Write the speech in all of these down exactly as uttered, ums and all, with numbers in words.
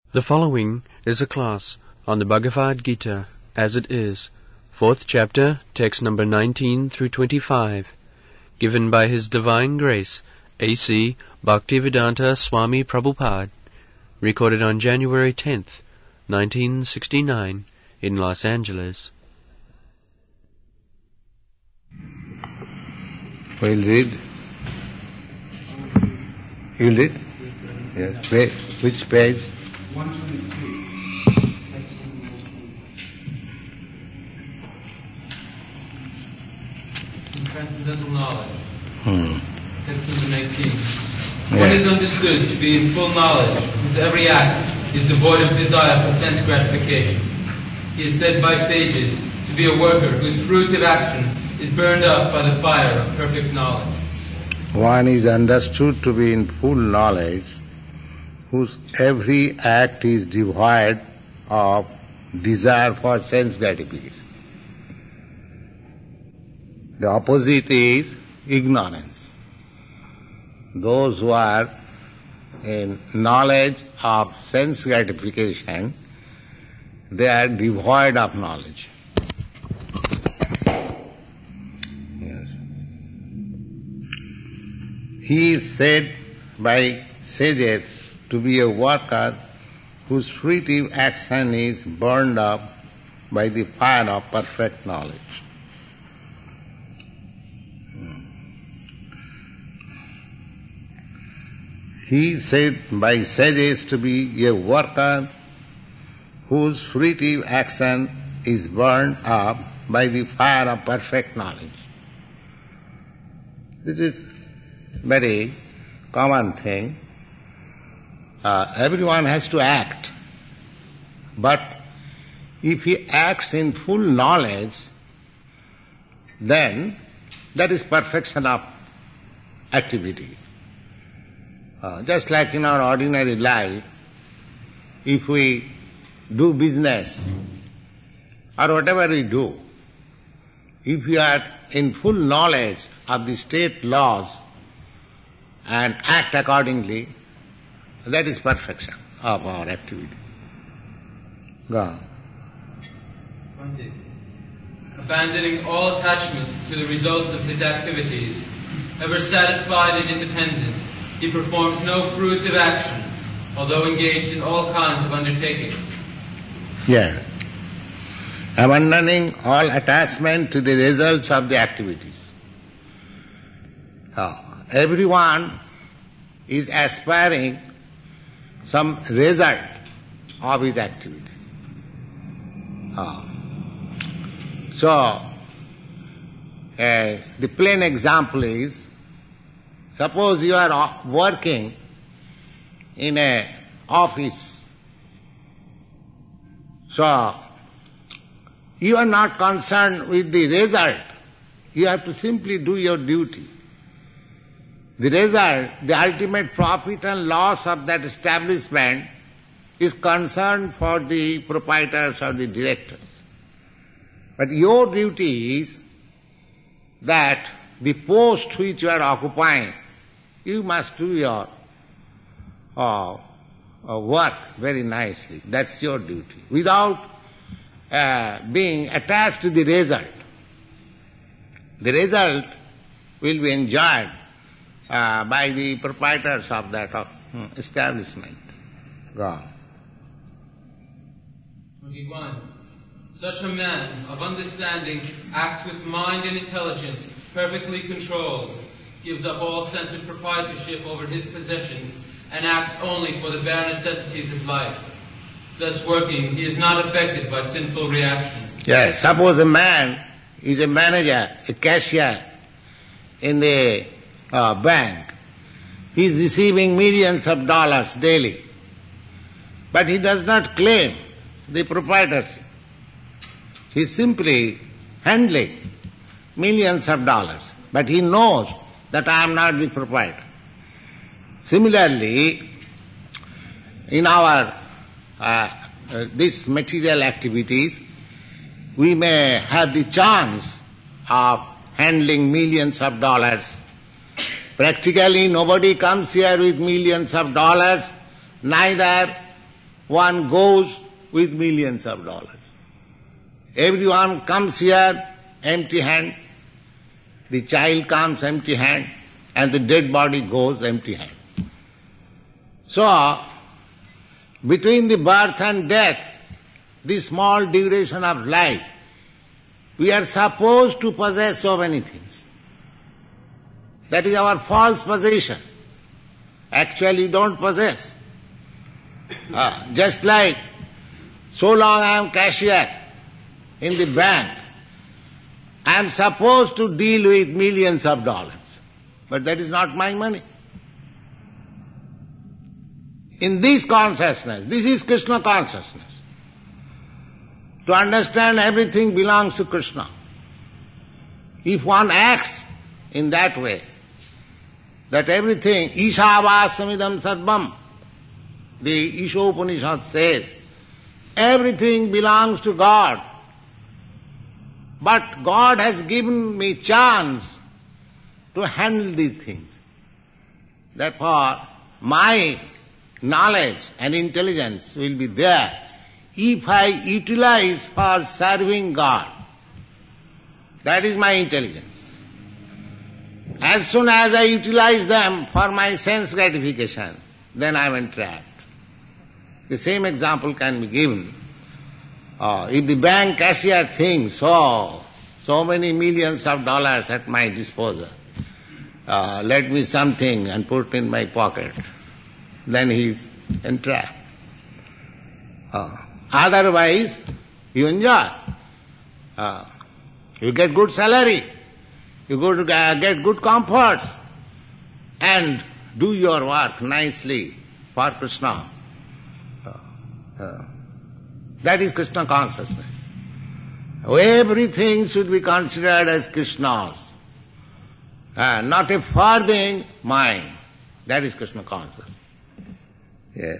The following is a class on the Bhagavad Gita as it is, fourth chapter, text number nineteen through twenty-five, given by His Divine Grace, A C Bhaktivedanta Swami Prabhupada, recorded on January tenth, nineteen sixty-nine, in Los Angeles. We'll read. You'll read? Yes. Page, which page? one twenty-two. In transcendental knowledge. Hmm. Text number nineteen. Yeah. One is understood to be in full knowledge, whose every act is devoid of desire for sense gratification. He is said by sages to be a worker whose fruitive action is burned up by the fire of perfect knowledge. One is understood to be in full knowledge, whose every act is devoid of desire for sense gratification. The opposite is ignorance. Those who are in knowledge of sense gratification, they are devoid of knowledge. Yes. He is said by sages to be a worker whose fruitive action is burned up by the fire of perfect knowledge. He is said by sages to be a worker whose fruitive action is burned up by the fire of perfect knowledge. This is very common thing. Uh, everyone has to act. But if he acts in full knowledge, then that is perfection of activity. Uh, just like in our ordinary life, if we do business or whatever we do, if we are in full knowledge of the state laws and act accordingly, that is perfection of our activity. Go on. Abandoning all attachment to the results of his activities, ever satisfied and independent, he performs no fruitive action, although engaged in all kinds of undertakings. Yeah. Abandoning all attachment to the results of the activities. Uh, everyone is aspiring some result of his activity. Uh, so, uh, the plain example is, suppose you are working in a office. So, you are not concerned with the result. You have to simply do your duty. The result, the ultimate profit and loss of that establishment is concerned for the proprietors or the directors. But your duty is that the post which you are occupying, you must do your uh, uh, work very nicely. That's your duty, without uh, being attached to the result. The result will be enjoyed uh, by the proprietors of that uh, establishment. Go on. twenty-one. Such a man of understanding acts with mind and intelligence perfectly controlled, gives up all sense of proprietorship over his possessions, and acts only for the bare necessities of life. Thus working, he is not affected by sinful reactions. Yes, suppose a man is a manager, a cashier in the uh, bank. He is receiving millions of dollars daily, but he does not claim the proprietorship. He is simply handling millions of dollars, but he knows that I am not the proprietor. Similarly, in our uh, uh, these material activities, we may have the chance of handling millions of dollars. Practically nobody comes here with millions of dollars, neither one goes with millions of dollars. Everyone comes here empty hand. The child comes empty hand, and the dead body goes empty hand. So, between the birth and death, the small duration of life, we are supposed to possess so many things. That is our false possession. Actually, you don't possess. Uh, just like, so long I am cashier in the bank, I am supposed to deal with millions of dollars. But that is not my money. In this consciousness, this is Krishna consciousness. To understand everything belongs to Krishna. If one acts in that way, that everything, Ishavāsamidam sarvam, the Isha Upanishad says, everything belongs to God. But God has given me chance to handle these things. Therefore, my knowledge and intelligence will be there if I utilize for serving God. That is my intelligence. As soon as I utilize them for my sense gratification, then I am entrapped. The same example can be given. Uh, if the bank cashier thinks, oh, so many millions of dollars at my disposal, uh, let me something and put in my pocket, then he is entrapped. Uh, otherwise, you enjoy. Uh, you get good salary, you go to get good comforts, and do your work nicely for Krishna. Uh, uh, that is Krishna consciousness. Everything should be considered as Krishna's, uh, not a farthing mine. That is Krishna consciousness. Yeah.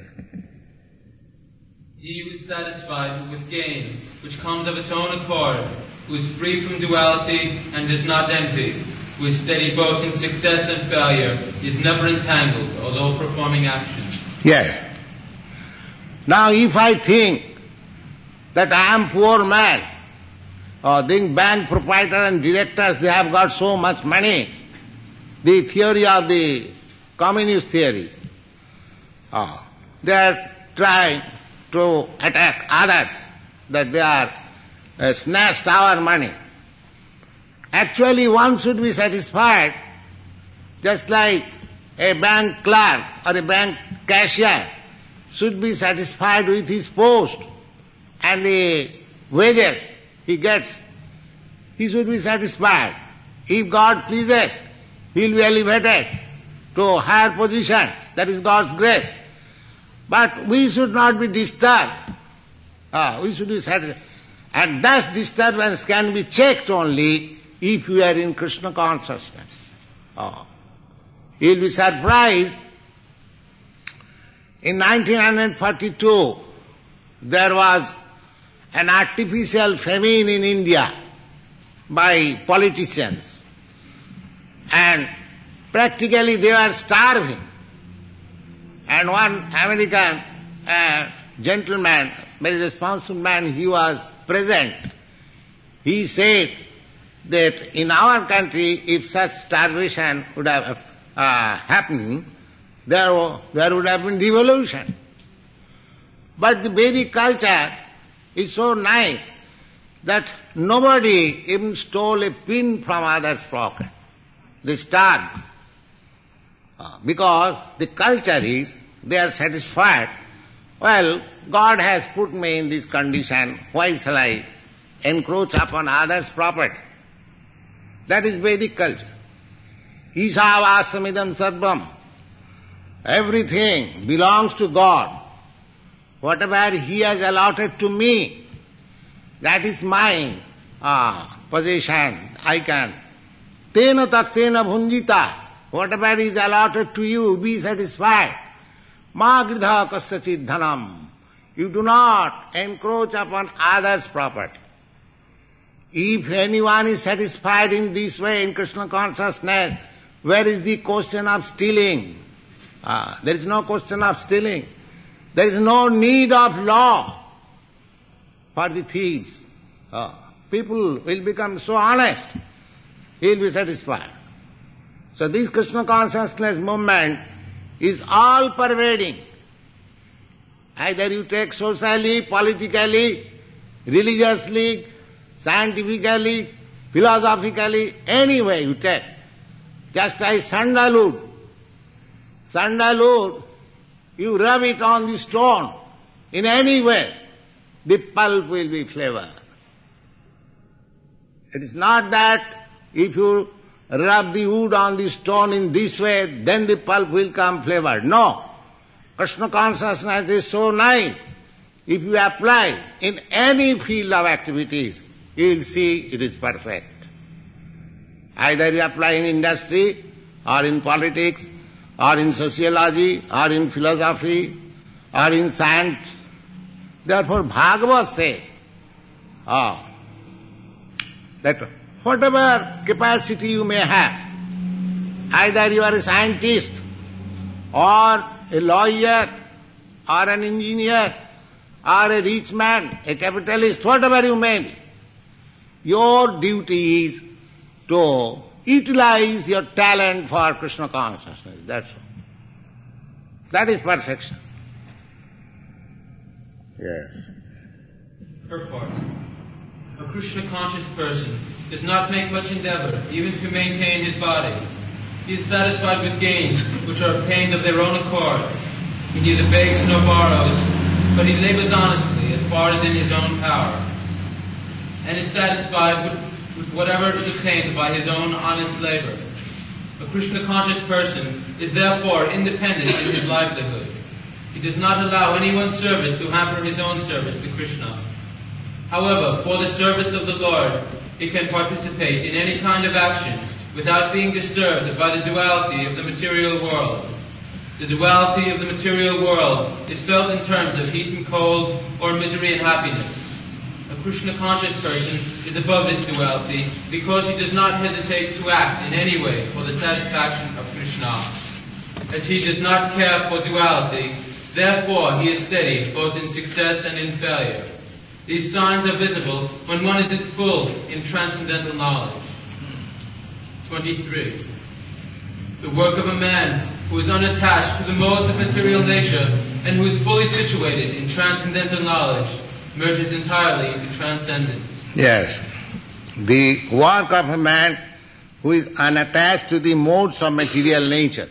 He who is satisfied with gain, which comes of its own accord, who is free from duality and does not envy, who is steady both in success and failure, is never entangled, although performing actions. Yes. Now if I think that I am poor man, or think bank proprietor and directors, they have got so much money, the theory of the communist theory, oh, they are trying to attack others, that they are uh, snatched our money. Actually, one should be satisfied, just like a bank clerk or a bank cashier should be satisfied with his post and the wages he gets. He should be satisfied. If God pleases, he will be elevated to a higher position. That is God's grace. But we should not be disturbed. Ah, we should be satisfied. And thus disturbance can be checked only if we are in Krishna consciousness. Oh. You will be surprised. In nineteen forty-two, there was an artificial famine in India by politicians. And practically they were starving. And one American uh, gentleman, very responsible man, he was present. He said that in our country, if such starvation would have uh, happened, there, there would have been revolution. But the Vedic culture is so nice that nobody even stole a pin from others' pocket. They starved. Uh, because the culture is, they are satisfied. Well, God has put me in this condition, why shall I encroach upon others' property? That is Vedic culture. Ishavāsamidam sarvam. Everything belongs to God. Whatever He has allotted to me, that is mine. Ah, possession, I can. Tena taktena bhunjita. Whatever is allotted to you, be satisfied. Ma gridha kasyachid dhanam. You do not encroach upon others' property. If anyone is satisfied in this way, in Krishna consciousness, where is the question of stealing? Ah, there is no question of stealing. There is no need of law for the thieves. Uh, people will become so honest, he will be satisfied. So this Krishna consciousness movement is all pervading. Either you take socially, politically, religiously, scientifically, philosophically, any way you take. Just like sandalwood. Sandalwood, you rub it on the stone in any way, the pulp will be flavored. It is not that if you rub the wood on the stone in this way, then the pulp will come flavored. No. Krishna consciousness is so nice. If you apply in any field of activities, you will see it is perfect. Either you apply in industry, or in politics, or in sociology, or in philosophy, or in science. Therefore Bhagavad says, oh, that whatever capacity you may have, either you are a scientist, or a lawyer, or an engineer, or a rich man, a capitalist, whatever you may be, your duty is to utilize your talent for Krishna consciousness. That's all. That is perfection. Yes. Purport. A Krishna-conscious person does not make much endeavor even to maintain his body. He is satisfied with gains which are obtained of their own accord. He neither begs nor borrows, but he labors honestly as far as in his own power, and is satisfied with, with whatever is obtained by his own honest labor. A Krishna-conscious person is therefore independent in his livelihood. He does not allow anyone's service to hamper his own service to Krishna. However, for the service of the Lord, he can participate in any kind of action without being disturbed by the duality of the material world. The duality of the material world is felt in terms of heat and cold, or misery and happiness. A Krishna-conscious person is above this duality because he does not hesitate to act in any way for the satisfaction of Krishna. As he does not care for duality, therefore he is steady both in success and in failure. These signs are visible when one is at full in transcendental knowledge. twenty-three. The work of a man who is unattached to the modes of material nature and who is fully situated in transcendental knowledge merges entirely into transcendence. Yes. The work of a man who is unattached to the modes of material nature.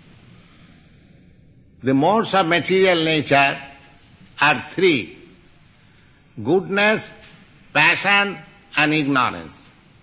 The modes of material nature are three: goodness, passion, and ignorance.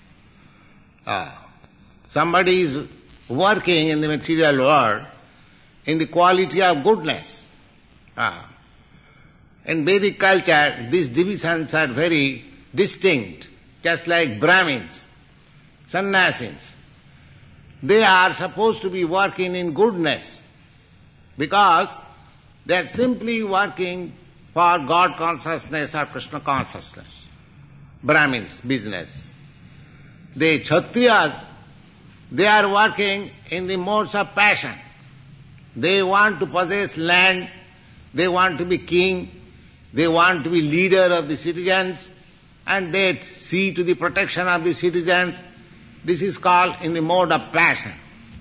Uh, somebody is working in the material world in the quality of goodness. Uh, in Vedic culture, these divisions are very distinct, just like Brahmins, Sannyasis. They are supposed to be working in goodness because they are simply working for God consciousness or Krishna consciousness. Brahmins, business. The Kshatriyas, they are working in the modes of passion. They want to possess land, they want to be king, they want to be leader of the citizens, and they see to the protection of the citizens. This is called in the mode of passion.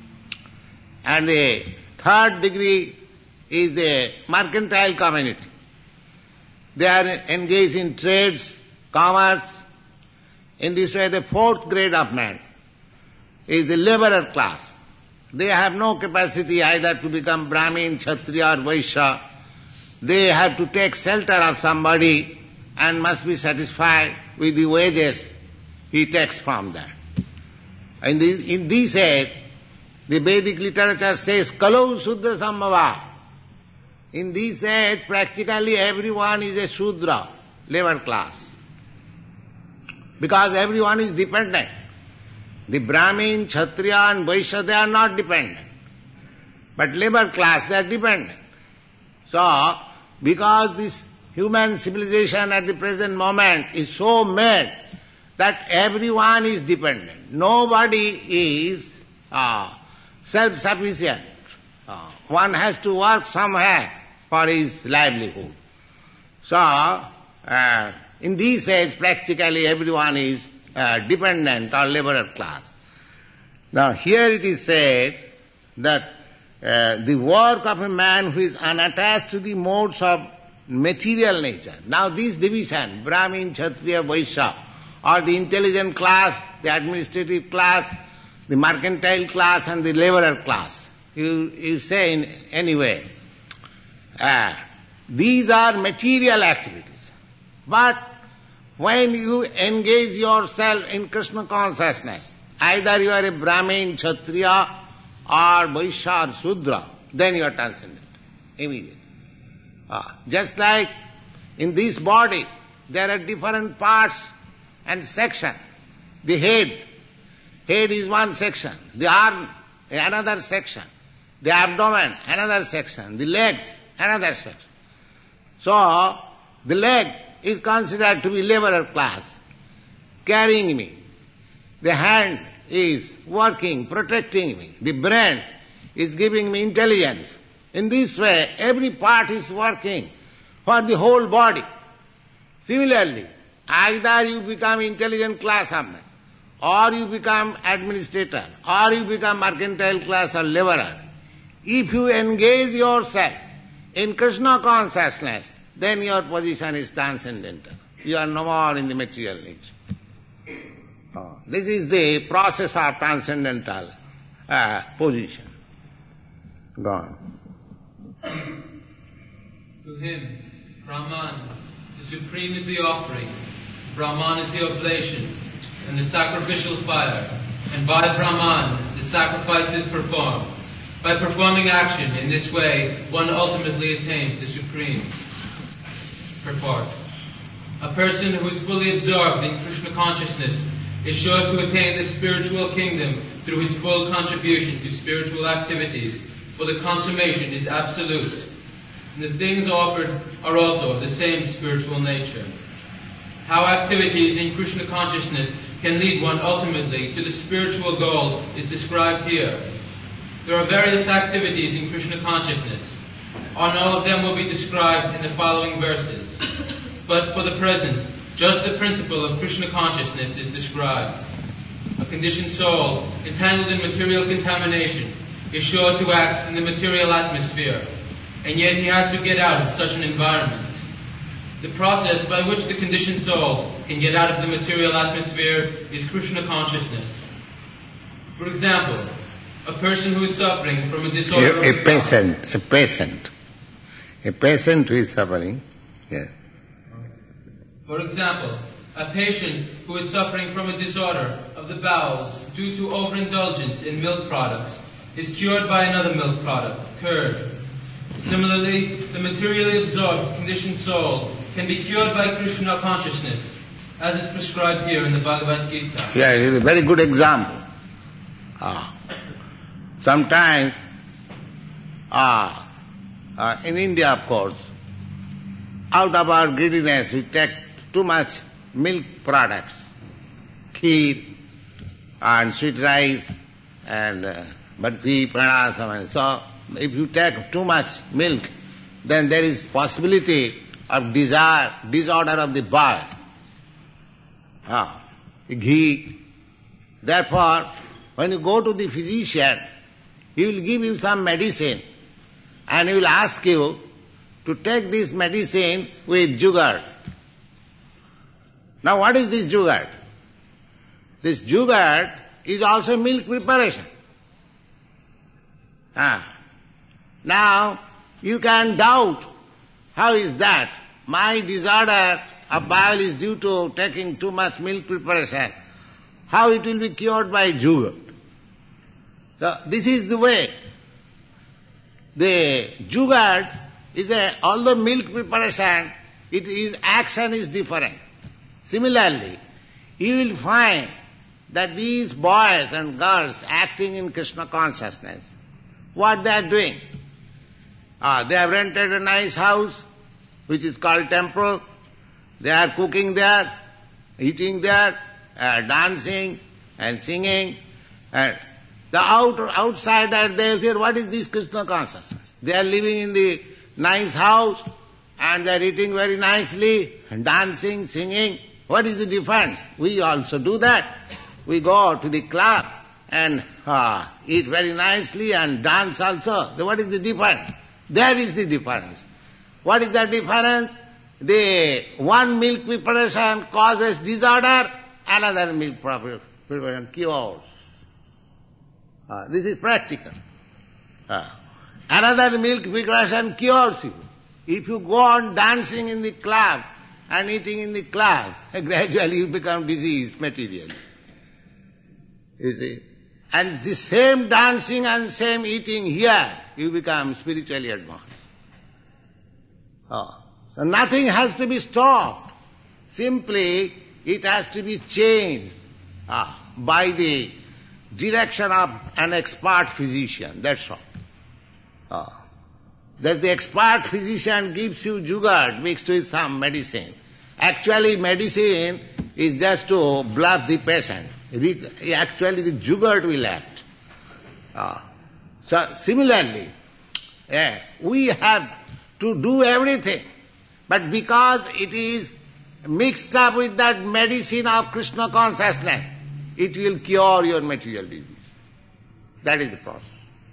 And the third degree is the mercantile community. They are engaged in trades, commerce. In this way, the fourth grade of man is the laborer class. They have no capacity either to become Brahmin, Kshatriya or Vaishya. They have to take shelter of somebody and must be satisfied with the wages he takes from them. In, the, in this age, the Vedic literature says, Kalau Sudra Sambhava. In this age, practically everyone is a Shudra, labor class. Because everyone is dependent. The Brahmin, Kshatriya and Vaishya, they are not dependent. But labor class, they are dependent. So, because this human civilization at the present moment is so made that everyone is dependent. Nobody is uh, self-sufficient. Uh, one has to work somewhere for his livelihood. So, uh, in this age, practically everyone is uh, dependent or laborer class. Now, here it is said that uh, the work of a man who is unattached to the modes of material nature. Now, this division, Brahmin, Kshatriya, Vaishya, or the intelligent class, the administrative class, the mercantile class, and the laborer class, you, you say in any way, uh, these are material activities. But when you engage yourself in Krishna consciousness, either you are a Brahmin, Kshatriya, or Vaishya, or Shudra, then you are transcendent, immediately. Uh, just like in this body, there are different parts and sections. The head, head is one section. The arm, another section. The abdomen, another section. The legs, another section. So, the leg is considered to be laborer class, carrying me. The hand is working, protecting me. The brain is giving me intelligence. In this way, every part is working for the whole body. Similarly, either you become intelligent class of man, or you become administrator, or you become mercantile class or laborer. If you engage yourself in Krishna consciousness, then your position is transcendental. You are no more in the material nature. Oh, this is the process of transcendental uh, position. Gone. To him, Brahman, the supreme is the offering, Brahman is the oblation, and the sacrificial fire, and by Brahman the sacrifice is performed. By performing action in this way, one ultimately attains the supreme. Purport. A person who is fully absorbed in Krishna consciousness is sure to attain the spiritual kingdom through his full contribution to spiritual activities, for the consummation is absolute, and the things offered are also of the same spiritual nature. How activities in Krishna consciousness can lead one ultimately to the spiritual goal is described here. There are various activities in Krishna consciousness. On all of them will be described in the following verses. But for the present, just the principle of Krishna consciousness is described. A conditioned soul, entangled in material contamination, is sure to act in the material atmosphere, and yet he has to get out of such an environment. The process by which the conditioned soul can get out of the material atmosphere is Krishna consciousness. For example, a person who is suffering from a disorder... A, a patient, a patient. A patient who is suffering, yeah. For example, a patient who is suffering from a disorder of the bowels due to overindulgence in milk products is cured by another milk product, curd. Similarly, the materially absorbed conditioned soul can be cured by Krishna consciousness, as is prescribed here in the Bhagavad Gita. Yeah, it is a very good example. Ah. Sometimes, ah, uh, in India, of course, out of our greediness, we take too much milk products, kheer and sweet rice and uh, barfi, pranasam. So, if you take too much milk, then there is possibility of desire, disorder of the bowel. Ah, ghee. Therefore, when you go to the physician, he will give you some medicine and he will ask you to take this medicine with jugar. Now what is this jugar? This jugar is also milk preparation. Ah. Now you can doubt, how is that? My disorder of bowel is due to taking too much milk preparation. How it will be cured by jugar? So this is the way. The jugar is a, although milk preparation, it is, action is different. Similarly, you will find that these boys and girls acting in Krishna consciousness, what they are doing? Ah, they have rented a nice house, which is called temple. They are cooking there, eating there, uh, dancing and singing. And the out, outsider, they will say, what is this Krishna consciousness? They are living in the nice house, and they are eating very nicely, and dancing, singing. What is the difference? We also do that. We go to the club and uh, eat very nicely and dance also. So what is the difference? There is the difference. What is the difference? The one milk preparation causes disorder, another milk preparation cures. Uh, this is practical. Uh, another milk preparation cures you. If you go on dancing in the club and eating in the club, gradually you become diseased materially. You see? And the same dancing and same eating here, you become spiritually advanced. Oh. So nothing has to be stopped. Simply, it has to be changed ah, by the direction of an expert physician. That's all. Ah. That the expert physician gives you jugaad mixed with some medicine. Actually, medicine is just to bluff the patient. Actually, the jugaad will act. Ah. So, similarly, yeah, we have to do everything. But because it is mixed up with that medicine of Krishna consciousness, it will cure your material disease. That is the process.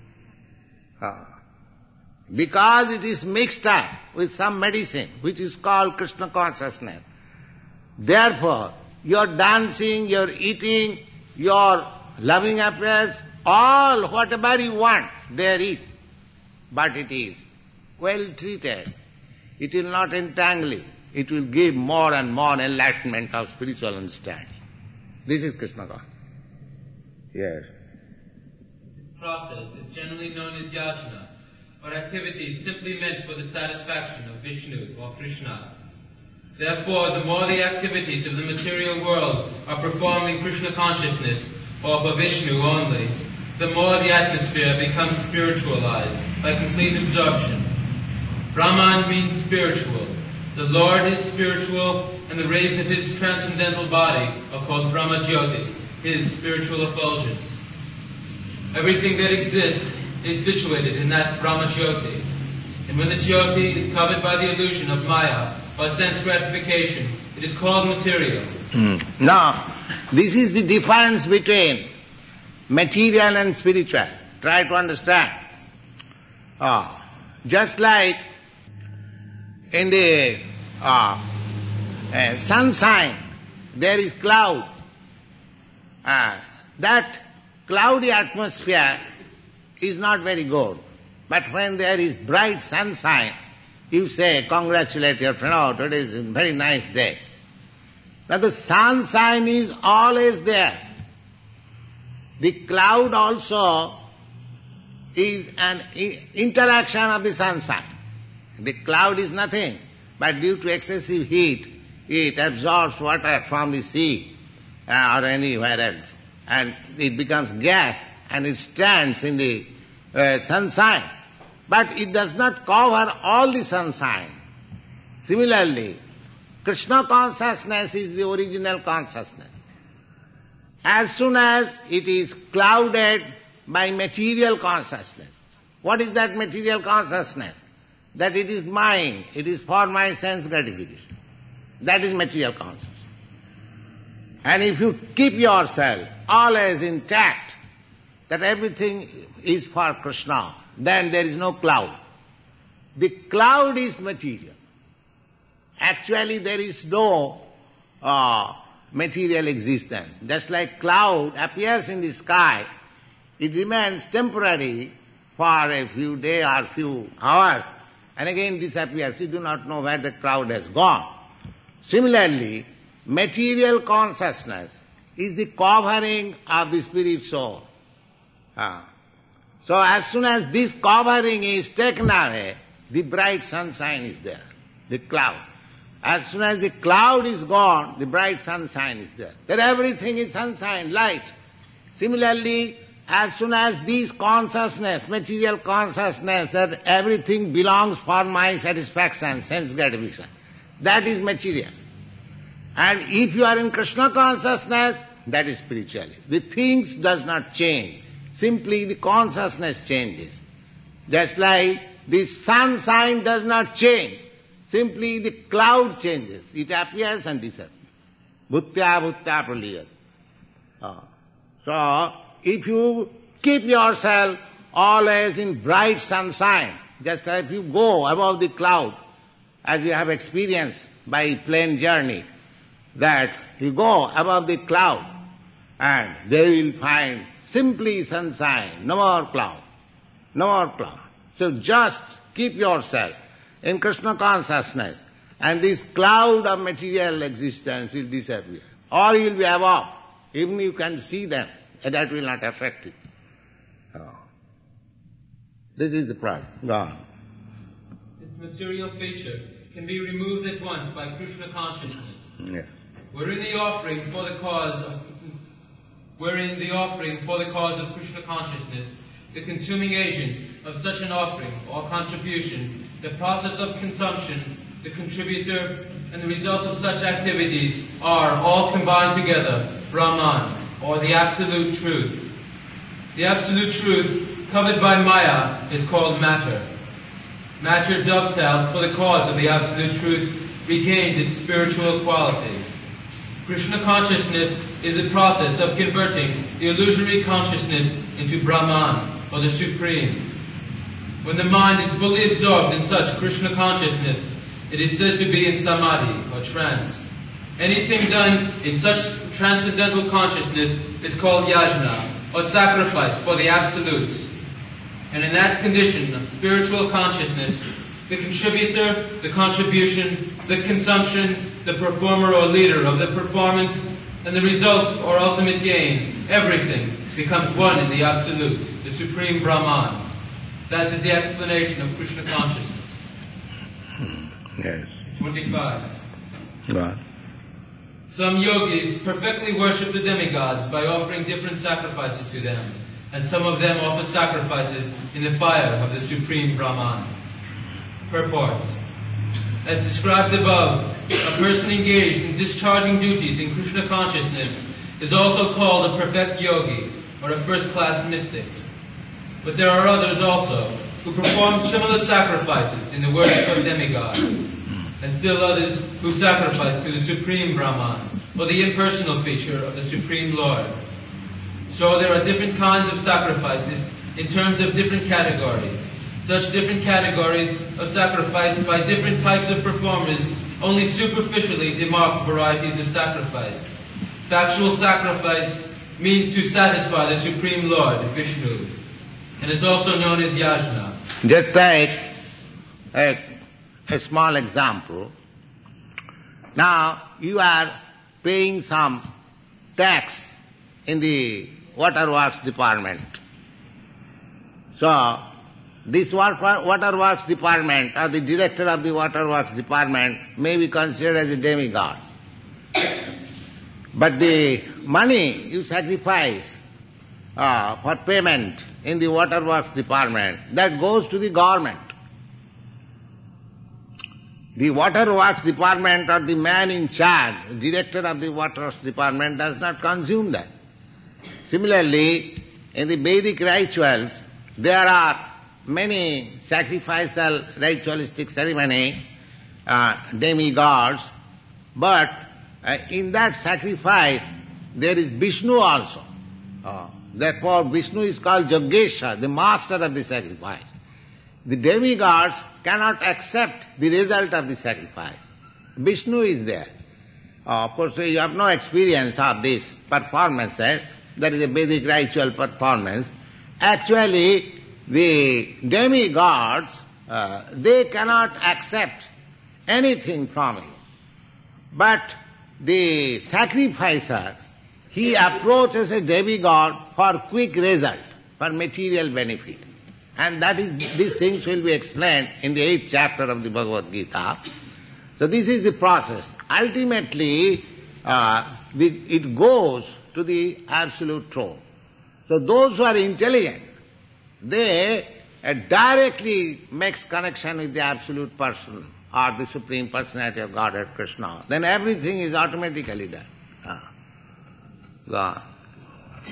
Ah. Because it is mixed up with some medicine, which is called Krishna consciousness. Therefore, your dancing, your eating, your loving affairs, all whatever you want, there is. But it is well treated. It will not entangle you. It will give more and more enlightenment of spiritual understanding. This is Krishna consciousness. Yes. This process is generally known as yajna, or activities simply meant for the satisfaction of Vishnu or Krishna. Therefore, the more the activities of the material world are performed in Krishna consciousness, or for Vishnu only, the more the atmosphere becomes spiritualized by complete absorption. Brahman means spiritual. The Lord is spiritual, and the rays of His transcendental body are called Brahma Jyoti, His spiritual effulgence. Everything that exists is situated in that Brahma Jyoti. And when the Jyoti is covered by the illusion of Maya, or sense gratification, it is called material. Mm. Now, this is the difference between material and spiritual. Try to understand. Oh, just like in the uh, uh, sunshine, there is cloud. Uh, that cloudy atmosphere is not very good. But when there is bright sunshine, you say, congratulate your friend, oh, today is a very nice day. Now the sunshine is always there. The cloud also is an interaction of the sunshine. The cloud is nothing, but due to excessive heat, it absorbs water from the sea uh, or anywhere else, and it becomes gas, and it stands in the uh, sunshine. But it does not cover all the sunshine. Similarly, Krishna consciousness is the original consciousness. As soon as it is clouded by material consciousness, what is that material consciousness? That it is mine, it is for my sense gratification. That is material consciousness. And if you keep yourself always intact, that everything is for Krishna, then there is no cloud. The cloud is material. Actually, there is no uh, material existence. Just like cloud appears in the sky, it remains temporary for a few days or few hours, and again disappears. You do not know where the cloud has gone. Similarly, material consciousness is the covering of the spirit soul. Ah. So as soon as this covering is taken away, the bright sunshine is there, the cloud. As soon as the cloud is gone, the bright sunshine is there. Then everything is sunshine, light. Similarly, as soon as this consciousness, material consciousness, that everything belongs for my satisfaction, sense gratification, that is material. And if you are in Krishna consciousness, that is spirituality. The things does not change. Simply the consciousness changes. Just like the sunshine does not change. Simply the cloud changes. It appears and disappears. Bhutya bhutya praliyat. Uh, so, if you keep yourself always in bright sunshine, just as you go above the cloud, as you have experienced by plane journey, that you go above the cloud and there you will find simply sunshine, no more cloud, no more cloud. So just keep yourself in Krishna consciousness and this cloud of material existence will disappear. Or you will be above, even you can see them, and that will not affect you. Oh. This is the problem. Go on. This material feature can be removed at once by Krishna consciousness. Yes. Wherein the offering for the cause of wherein the offering for the cause of Krishna consciousness, the consuming agent of such an offering or contribution, the process of consumption, the contributor, and the result of such activities are all combined together, Brahman, or the Absolute Truth. The Absolute Truth, covered by Maya, is called matter. Matter dovetailed for the cause of the Absolute Truth regained its spiritual quality. Krishna consciousness is the process of converting the illusory consciousness into Brahman, or the Supreme. When the mind is fully absorbed in such Krishna consciousness, it is said to be in samadhi, or trance. Anything done in such transcendental consciousness is called yajna, or sacrifice for the absolutes. And in that condition of spiritual consciousness, the contributor, the contribution, the consumption, the performer or leader of the performance, and the result or ultimate gain, everything becomes one in the Absolute, the Supreme Brahman. That is the explanation of Krishna consciousness. Yes. twenty-five. Right. Some yogis perfectly worship the demigods by offering different sacrifices to them, and some of them offer sacrifices in the fire of the Supreme Brahman. Purport. As described above, a person engaged in discharging duties in Krishna consciousness is also called a perfect yogi, or a first-class mystic. But there are others also who perform similar sacrifices in the worship of demigods, and still others who sacrifice to the Supreme Brahman, or the impersonal feature of the Supreme Lord. So there are different kinds of sacrifices in terms of different categories. Such different categories of sacrifice by different types of performers only superficially demark varieties of sacrifice. Factual sacrifice means to satisfy the Supreme Lord, Vishnu, and is also known as yajna. Just take a, a small example. Now, you are paying some tax in the waterworks department. So, this waterworks department or the director of the waterworks department may be considered as a demigod. But the money you sacrifice uh, for payment in the waterworks department, that goes to the government. The waterworks department or the man in charge, director of the waterworks department, does not consume that. Similarly, in the Vedic rituals, there are many sacrificial ritualistic ceremony, uh, demigods, but uh, in that sacrifice there is Vishnu also. Uh, therefore Vishnu is called Yogesha, the master of the sacrifice. The demigods cannot accept the result of the sacrifice. Vishnu is there. Uh, of course you have no experience of this performance, eh? That is a Vedic ritual performance. Actually, the demigods, uh, they cannot accept anything from you. But the sacrificer, he approaches a demigod for quick result, for material benefit. And that is, these things will be explained in the eighth chapter of the Bhagavad Gita. So this is the process. Ultimately, uh, the, it goes to the absolute truth. So those who are intelligent, they uh, directly makes connection with the absolute person or the Supreme Personality of Godhead, Krishna. Then everything is automatically done. Ah. God.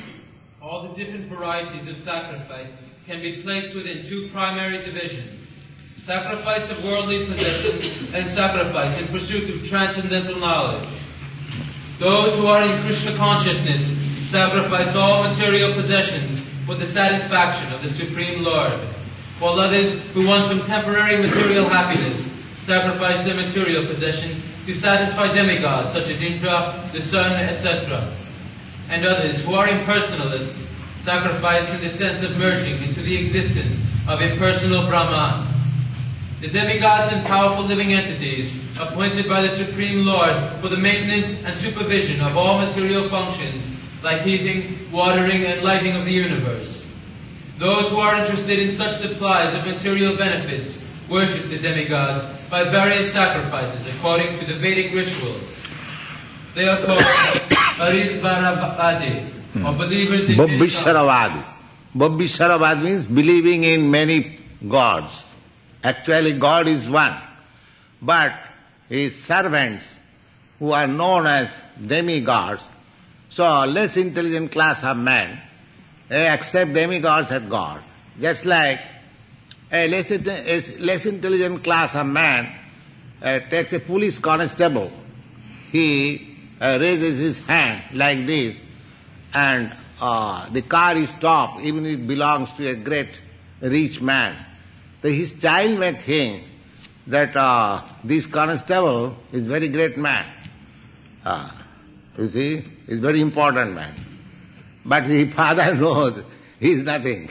All the different varieties of sacrifice can be placed within two primary divisions, sacrifice of worldly possessions, and sacrifice in pursuit of transcendental knowledge. Those who are in Krishna consciousness sacrifice all material possessions for the satisfaction of the Supreme Lord, while others who want some temporary material happiness sacrifice their material possessions to satisfy demigods such as Indra, the sun, et cetera. And others who are impersonalists sacrifice in the sense of merging into the existence of impersonal Brahman. The demigods and powerful living entities appointed by the Supreme Lord for the maintenance and supervision of all material functions like heating, watering, and lighting of the universe. Those who are interested in such supplies of material benefits worship the demigods by various sacrifices according to the Vedic rituals. They are called Harisvaravadi, or believers in many gods. Bhabbisharavadi. Bhabbisharavadi means believing in many gods. Actually, God is one. But His servants, who are known as demigods, so less intelligent class of men, they accept demigods as God. Just like a less, a less intelligent class of man uh, takes a police constable. He uh, raises his hand like this, and uh, the car is stopped, even if it belongs to a great rich man. So his child may think that uh, this constable is very great man. Uh, you see, he's very important man. But the father knows he is nothing.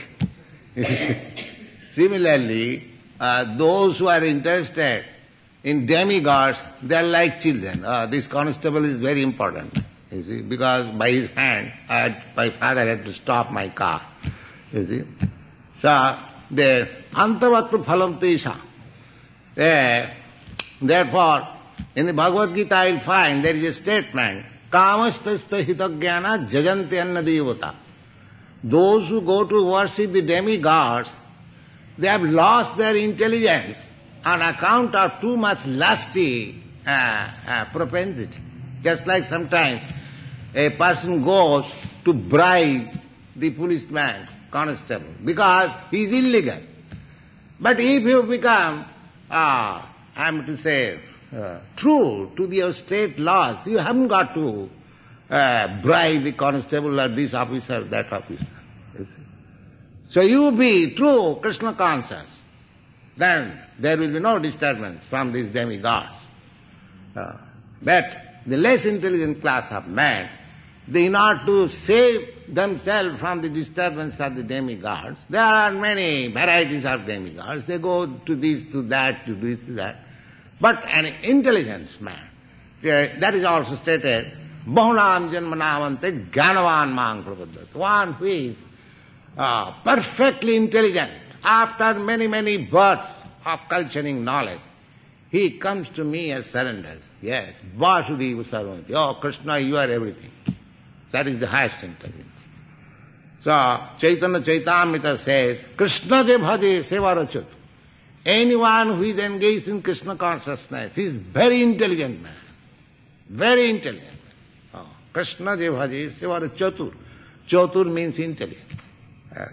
Similarly, uh, those who are interested in demigods, they are like children. Uh, this constable is very important, you see, because by his hand, I had, my father had to stop my car, you see. So, the antavattu phalam tesha. Therefore, in the Bhagavad Gita you will find there is a statement, Kamastasta hitagyana jajanti anna devata. Those who go to worship the demigods, they have lost their intelligence on account of too much lusty uh, uh, propensity. Just like sometimes a person goes to bribe the policeman, constable, because he is illegal. But if you become, uh, I am to say, uh, true to your state laws, you haven't got to uh, bribe the constable or this officer, that officer. You see. So you be true Krishna conscious, then there will be no disturbance from these demigods. Uh, but the less intelligent class of man, they in order to save themselves from the disturbance of the demigods, there are many varieties of demigods. They go to this, to that, to this, to that. But an intelligent man, uh, that is also stated, Bahunam janmanamante gyanavan mang prapadat. One who is uh, perfectly intelligent, after many, many births of culturing knowledge, he comes to me as surrenders. Yes, Vasudeva Sarvanti. Oh, Krishna, you are everything. That is the highest intelligence. So, Chaitanya Chaitamrita says, Krishna je bhaje sevarachat. Anyone who is engaged in Krishna consciousness is very intelligent man. Very intelligent. Oh, Krishna je bhaje sevarachatur. Chatur means intelligent. Yes.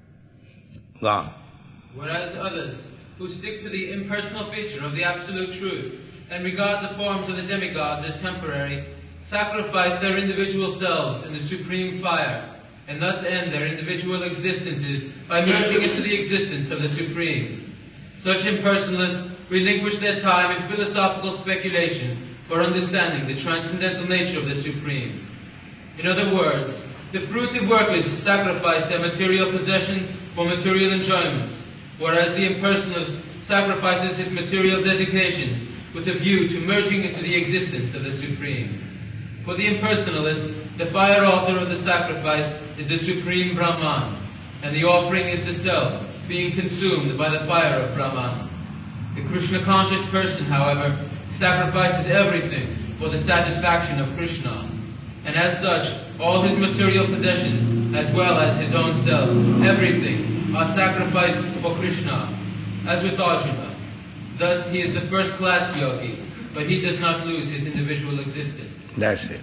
Go on. Whereas others, who stick to the impersonal feature of the absolute truth and regard the forms of the demigods as temporary, sacrifice their individual selves in the supreme fire, and thus end their individual existences by merging into the existence of the Supreme. Such impersonalists relinquish their time in philosophical speculation for understanding the transcendental nature of the Supreme. In other words, the fruitive workers sacrifice their material possessions for material enjoyments, whereas the impersonalist sacrifices his material designations with a view to merging into the existence of the Supreme. For the impersonalist, the fire altar of the sacrifice is the Supreme Brahman, and the offering is the self, being consumed by the fire of Brahman. The Krishna-conscious person, however, sacrifices everything for the satisfaction of Krishna, and as such, all his material possessions, as well as his own self, everything, are sacrificed for Krishna, as with Arjuna. Thus he is the first-class yogi, but he does not lose his individual existence. That's it.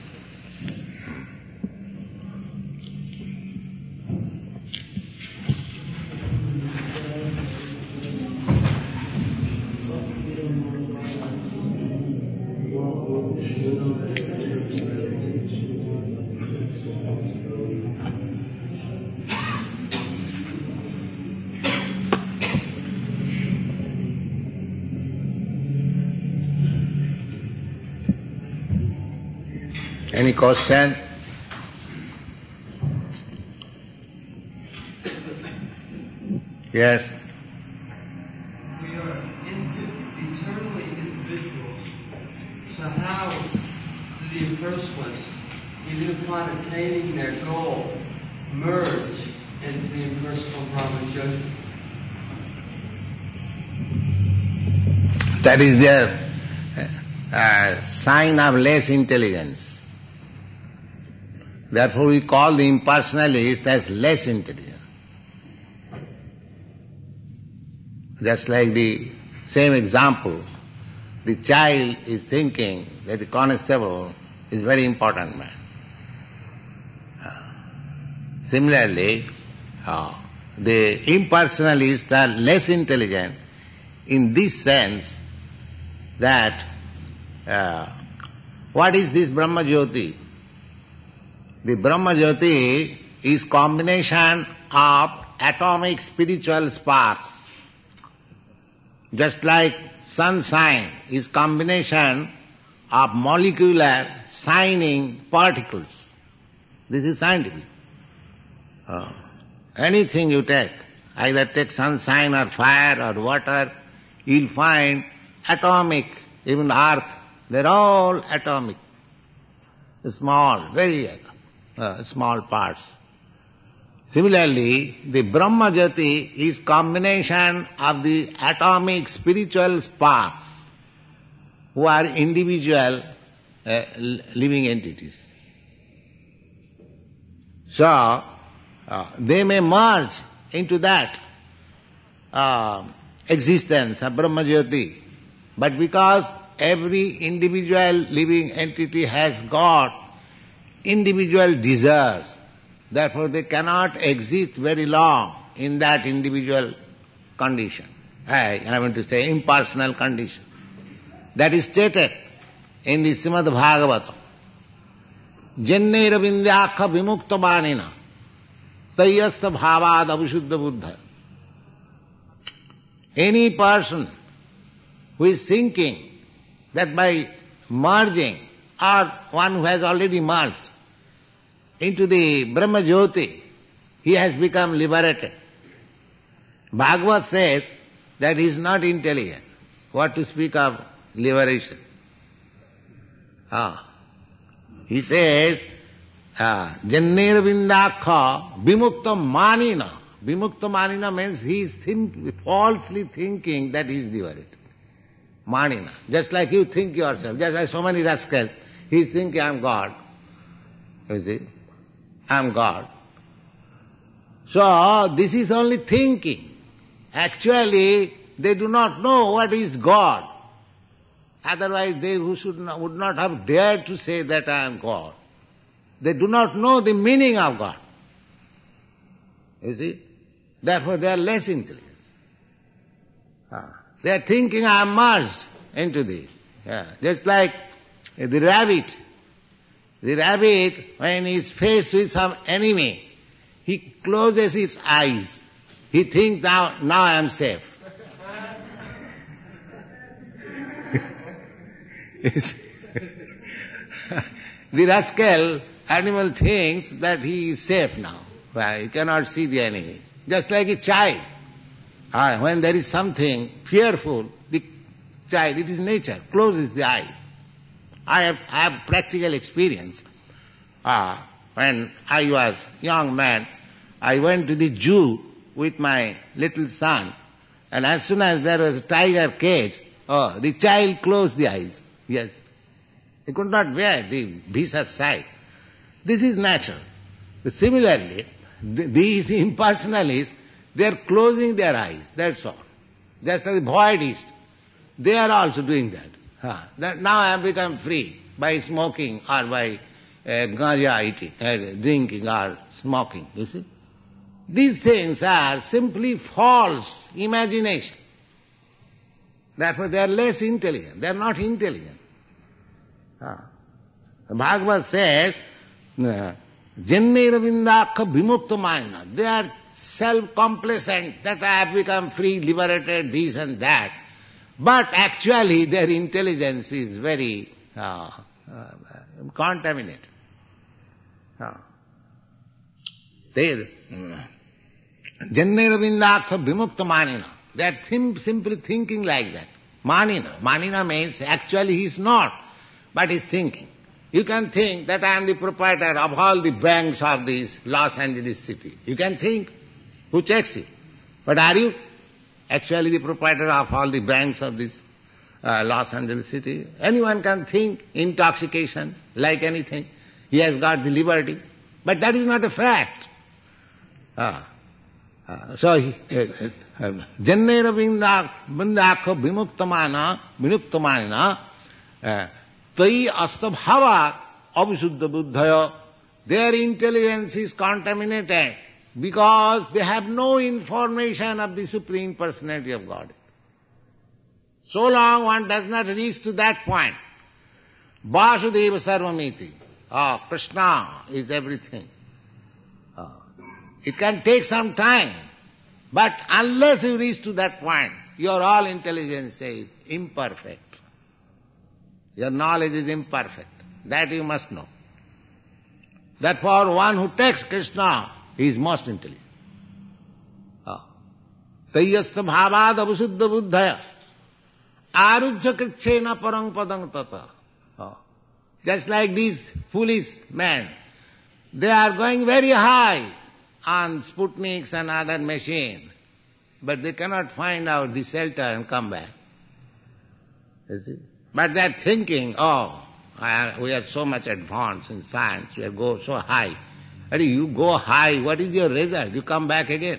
Any question? Yes. We are indi- eternally individuals. So how do the impersonalists, even upon attaining their goal, merge into the impersonal Brahma Jyoti? That is their uh, sign of less intelligence. Therefore we call the impersonalist as less intelligent. Just like the same example, the child is thinking that the constable is a very important man. Uh, similarly, uh, the impersonalists are less intelligent in this sense that uh, what is this Brahma Jyoti? The Brahma Jyoti is combination of atomic spiritual sparks. Just like sunshine is combination of molecular shining particles. This is scientific. Uh, anything you take, either take sunshine or fire or water, you'll find atomic, even earth, they're all atomic. Small, very uh, small parts. Similarly, the Brahma Jyoti is combination of the atomic spiritual sparks who are individual uh, living entities. So, uh, they may merge into that uh, existence of Brahma Jyoti, but because every individual living entity has got individual desires, therefore they cannot exist very long in that individual condition. I, I want to say impersonal condition. That is stated in the Srimad Bhagavatam. Janneira vindyakha vimukta banina tayyasta bhavad avishuddha buddha. Any person who is thinking that by merging, or one who has already merged into the Brahma Jyoti, he has become liberated. Bhagavad says that he is not intelligent. What to speak of liberation? Ah. He says, Janner Vindakha Vimukta Manina. Vimukta Manina means he is sim- falsely thinking that he is liberated. Manina. Just like you think yourself, just like so many rascals, he is thinking, I am God. You see? I am God. So, this is only thinking. Actually, they do not know what is God. Otherwise, they who should not, would not have dared to say that I am God. They do not know the meaning of God. You see? Therefore, they are less intelligent. Ah. They are thinking, I am merged into this. Yeah. Just like the rabbit. The rabbit, when he is faced with some enemy, he closes his eyes. He thinks, now, now I am safe. The rascal animal thinks that he is safe now. Well, he cannot see the enemy. Just like a child. Ah, when there is something fearful, the child, it is nature, closes the eyes. I have, I have practical experience. Ah, when I was young man, I went to the zoo with my little son, and as soon as there was a tiger cage, oh, the child closed the eyes. Yes. He could not bear the vicious sight. This is natural. Similarly, th- these impersonalists, they are closing their eyes, that's all. Just like the voidists, they are also doing that. Huh. That now I have become free by smoking or by uh, ganja eating, uh, drinking or smoking, you see. These things are simply false imagination. Therefore they are less intelligent. They are not intelligent. Ah. The Bhagavad says, Janne Ravindakha Vimukta Manina. They are self-complacent that I have become free, liberated, this and that. But actually their intelligence is very uh, uh, contaminated. Uh. They, Janne Ravindakha Vimukta Manina. They are th- simply thinking like that. Manina. Manina means actually he is not, but he is thinking. You can think that I am the proprietor of all the banks of this Los Angeles city. You can think. Who checks you? But are you actually the proprietor of all the banks of this uh, Los Angeles city? Anyone can think intoxication, like anything. He has got the liberty. But that is not a fact. Ah. Uh, so, Jannera Vindakha Vimuktamana Vinuktamanina Tai Astabhava Abhisuddha Buddhaya. Their intelligence is contaminated because they have no information of the Supreme Personality of God. So long one does not reach to that point. Vasudeva Sarvamiti. Ah, Krishna is everything. Ah. It can take some time, but unless you reach to that point, your all intelligence is imperfect. Your knowledge is imperfect. That you must know. Therefore, one who takes Krishna is most intelligent. Tayyasya bhavad abhusuddha buddhaya arujya krichena parang padang tata. Just like these foolish men, they are going very high on Sputniks and other machines, but they cannot find out the shelter and come back. You see? But they are thinking, oh, I, we are so much advanced in science, we are go so high. And you go high, what is your result? You come back again.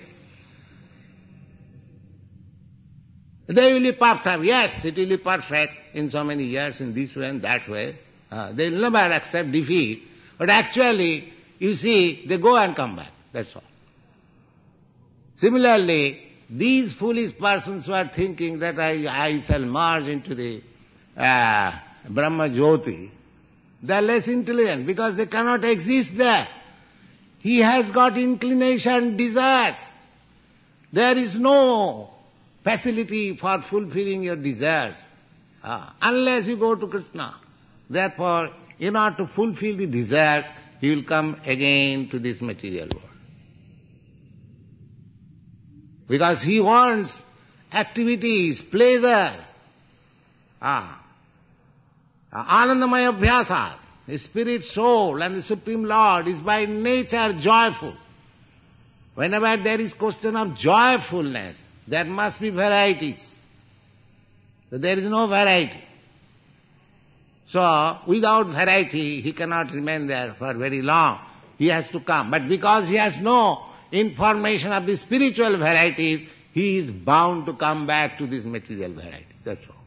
They will be perfect. Yes, it will be perfect in so many years, in this way and that way. Uh, they will never accept defeat. But actually, you see, they go and come back. That's all. Similarly, these foolish persons who are thinking that I, I shall merge into the uh, Brahma Jyoti, they are less intelligent because they cannot exist there. He has got inclination, desires. There is no facility for fulfilling your desires uh, unless you go to Krishna. Therefore, in order to fulfill the desires, he will come again to this material world. Because he wants activities, pleasure. Ah. Anandamaya Abhyasa, the spirit, soul and the Supreme Lord is by nature joyful. Whenever there is question of joyfulness, there must be varieties. So there is no variety. So, without variety, he cannot remain there for very long. He has to come. But because he has no information of the spiritual varieties, he is bound to come back to this material variety. That's all.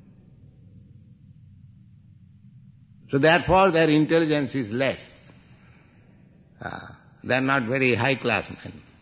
So therefore their intelligence is less. Uh, they are not very high class men.